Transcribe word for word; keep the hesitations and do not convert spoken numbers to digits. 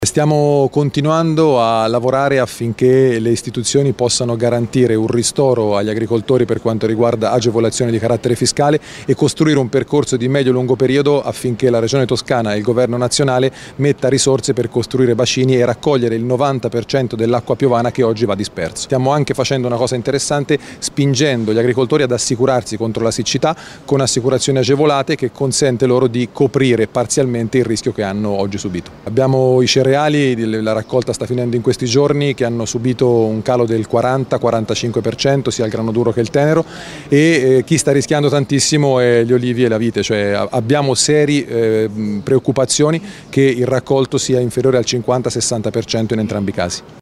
Stiamo continuando a lavorare affinché le istituzioni possano garantire un ristoro agli agricoltori per quanto riguarda agevolazioni di carattere fiscale e costruire un percorso di medio-lungo periodo affinché la Regione Toscana e il Governo nazionale metta risorse per costruire bacini e raccogliere il novanta per cento dell'acqua piovana che oggi va disperso. Stiamo anche facendo una cosa interessante, spingendo gli agricoltori ad assicurarsi contro la siccità con assicurazioni agevolate che consente loro di coprire parzialmente il rischio che hanno oggi subito. Abbiamo i cereali. La raccolta sta finendo in questi giorni, che hanno subito un calo del quaranta quarantacinque per cento sia il grano duro che il tenero, e eh, chi sta rischiando tantissimo è gli olivi e la vite, cioè abbiamo serie eh, preoccupazioni che il raccolto sia inferiore al cinquanta sessanta per cento in entrambi i casi.